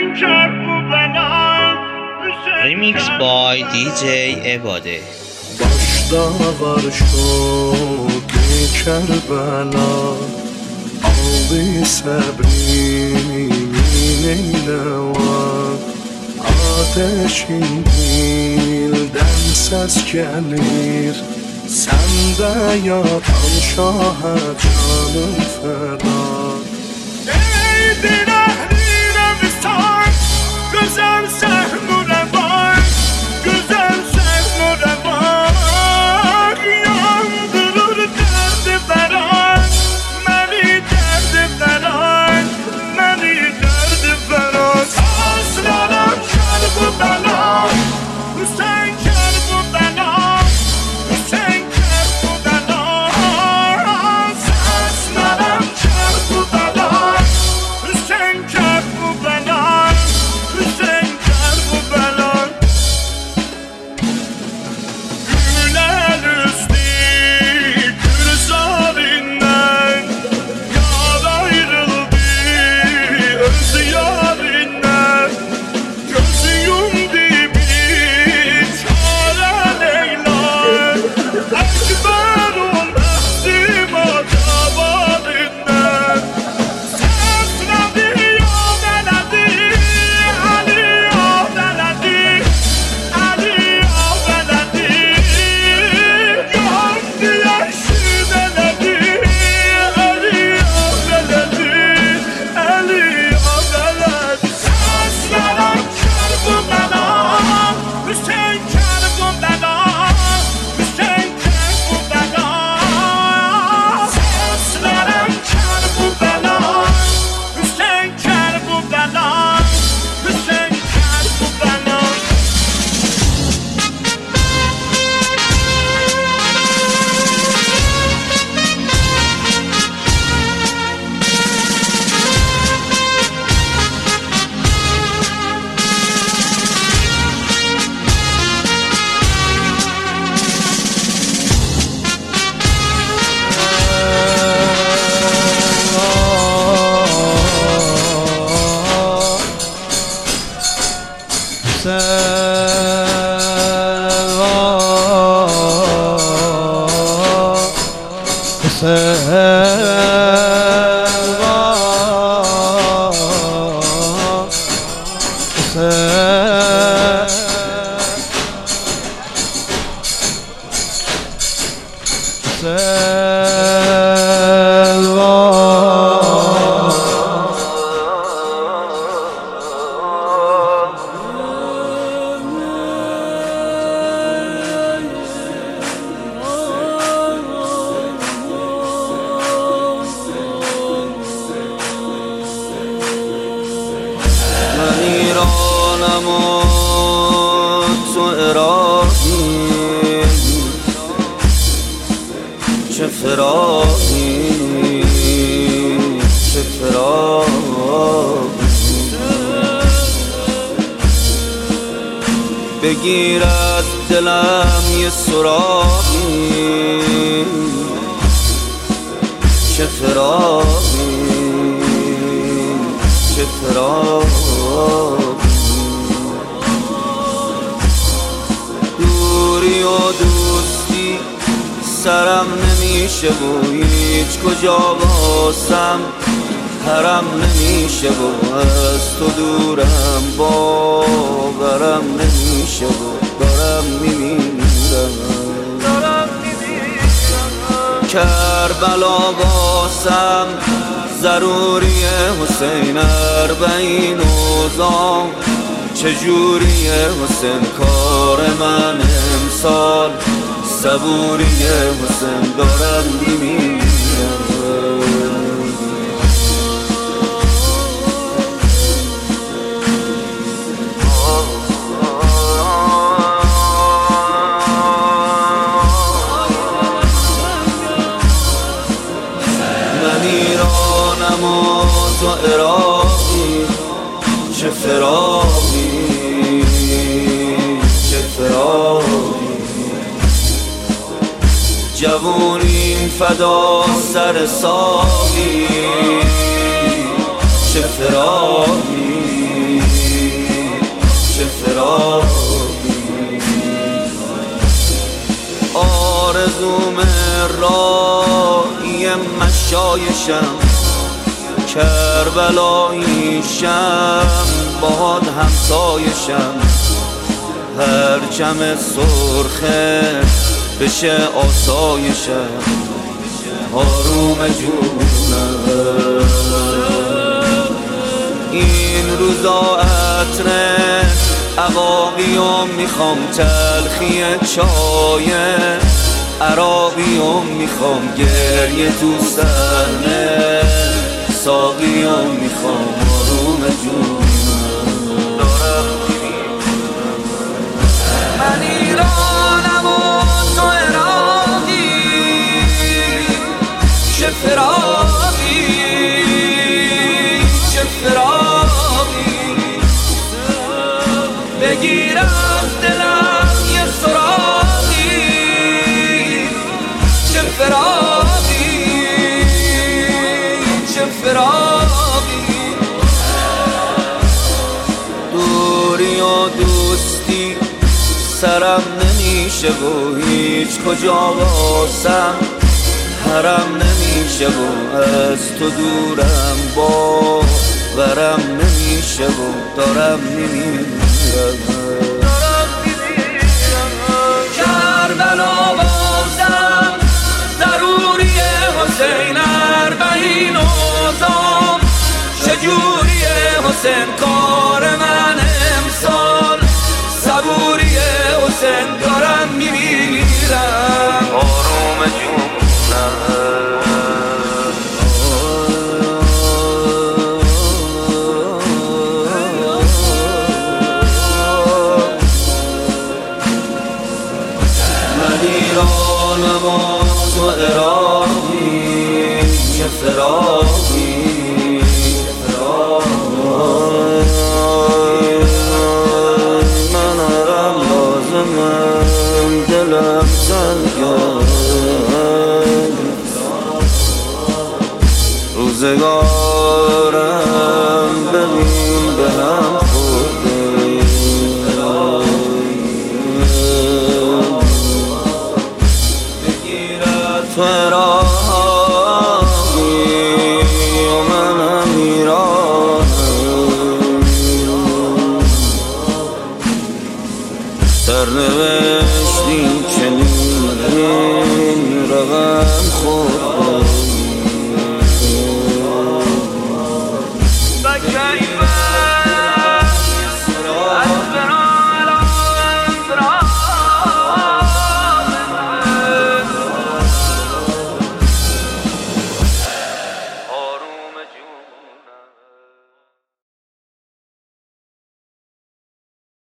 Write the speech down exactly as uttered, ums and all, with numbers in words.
Remix by دی جی عباده. باش داور شد کربلا آبی صبری mineylewa ateşin dilden ses gelir sende yatan şaha canım feda. Eydin ehline misal güzel sehmure var, güzel sehmure var, yandırır derdi veren beni, derdi veren beni, derdi veren. Aslanım kar bu bela, Hüseyin kar bu bela, Hüseyin kar bu bela. Aslanım kar bu bela, Hüseyin kar bu bela, Hüseyin kar bu bela. Güler üstü gürzarinden yar ayrıldı öz yarinden. Gözü yumdu bir çare Leyla, Ekber'un ehzima davadinden. Sesledi yaveledi, Ali yaveledi, Ali yaveledi. Yandı yeşil eledi, Ali yaveledi, Ali yaveledi. Seslerim kar bu bela, Hüseyin kar bu bela, Hüseyin kar bu bela. Seslerim kar bu bela, Hüseyin kar bu bela, Hüseyin kar bu bela. من ایرانم و تو عراقی، چه فراقی چه فراقی. بگیرد دلم یه سراغی، چه فراقی چه فراقی. دوری و دوستی سرم نمیشه و هیچ کجا واسم حرم نمیشه و از تو دورم باورم نمیشه و دارم میمیرم. کربلا واسم ضروریه حسین، اربعین اوضاع چجوریه حسین. کار من امسال صبوریه حسین، دارم میمیرم. من ایرانم و تو عراقی، چه فراقی چه فراقی. جوونیم فدا سر ساقی، چه فراقی شایشم کربلاییشم باد همسایشم پرچم سرخه بشه آسایشم آروم جونم این روزا عطره عقاقیم میخوام تلخی چای عراقیم میخوام گریه تو سرنه ساقیم میخوام آروم جونم دارم من ایرانم و تو عراقی چه فراقی چه فراقی بگیرم دلم یه سراغی چه فراقی چه فراقی دوری و دوستی سرم نمیشه و هیچ کجا واسم حرم نمیشه و از تو دورم با برم نمیشه و دارم میمیرم کربلا بازم ضروریه حسین اربعین اوزام چجوریه حسین کار من امسال صبوریه حسین دارم میمیرم آروم جونم ایرانم و تو عراقی چه فراقی من هرم لازمم دلم سنگم روزگارم ببین به هم خورده تو عراقی و منم ایرانم سرنوشتیم چنین رقم خورد